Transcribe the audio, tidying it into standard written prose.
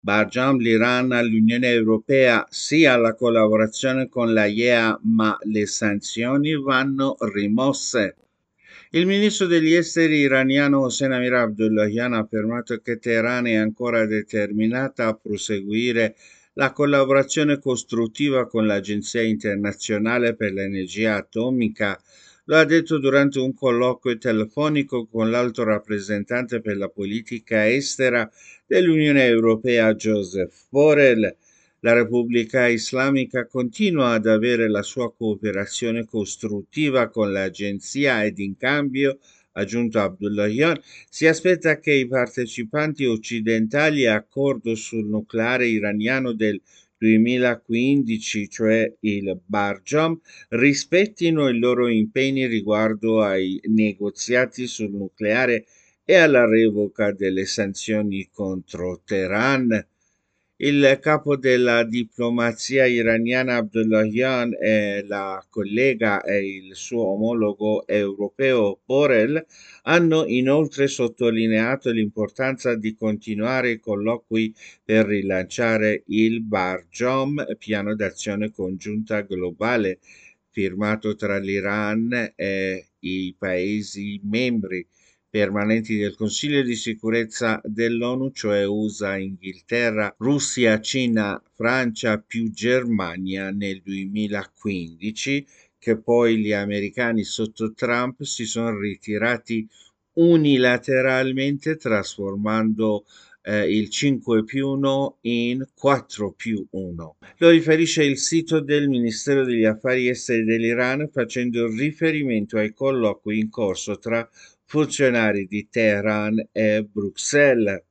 Barjam, l'Iran, l'Unione Europea, sì alla collaborazione con la IEA, ma le sanzioni vanno rimosse. Il ministro degli esteri iraniano Hossein Amir Abdullahian ha affermato che Teheran è ancora determinata a proseguire la collaborazione costruttiva con l'Agenzia internazionale per l'energia atomica. Lo ha detto durante un colloquio telefonico con l'alto rappresentante per la politica estera dell'Unione Europea Joseph Borrell. La Repubblica Islamica continua ad avere la sua cooperazione costruttiva con l'agenzia ed in cambio, aggiunto Abdullahian, si aspetta che i partecipanti occidentali all'accordo sul nucleare iraniano del 2015, cioè il Barjam, rispettino i loro impegni riguardo ai negoziati sul nucleare e alla revoca delle sanzioni contro Teheran. Il capo della diplomazia iraniana Abdullahian e la collega e il suo omologo europeo Borrell hanno inoltre sottolineato l'importanza di continuare i colloqui per rilanciare il Barjam, piano d'azione congiunta globale firmato tra l'Iran e i paesi membri permanenti del Consiglio di sicurezza dell'ONU, cioè USA, Inghilterra, Russia, Cina, Francia più Germania nel 2015, che poi gli americani sotto Trump si sono ritirati unilateralmente trasformando il 5 più 1 in 4 più 1. Lo riferisce il sito del Ministero degli Affari Esteri dell'Iran facendo riferimento ai colloqui in corso tra funzionari di Teheran e Bruxelles.